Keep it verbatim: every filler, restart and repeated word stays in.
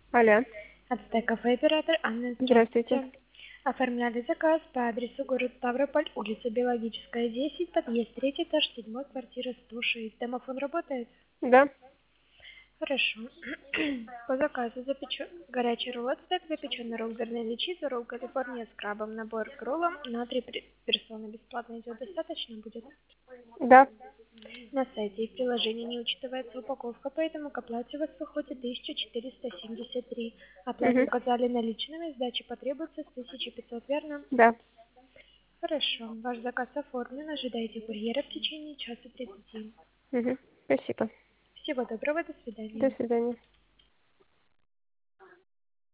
Алло. Ацтек кафе оператор Анна, Здравствуйте. здравствуйте. Оформляли заказ по адресу город Ставрополь, улица Биологическая, десять, подъезд третий этаж, седьмой, квартира сто шесть. Домофон работает? Да. Хорошо. По заказу запечен горячий ролл ацтек, запеченный ролл горной ветчины, ролл Калифорния с крабом, набор к роллам на три пер- персоны бесплатно идет. Достаточно будет? Да. На сайте и в приложении не учитывается упаковка, поэтому к оплате у вас выходит тысяча четыреста семьдесят три. Оплату Угу. указали наличными, сдачи потребуется с тысячи пятьсот, верно? Да. Хорошо. Ваш заказ оформлен. Ожидайте курьера в течение часа тридцати. Угу. Спасибо. Всего доброго, до До свидания. свидания.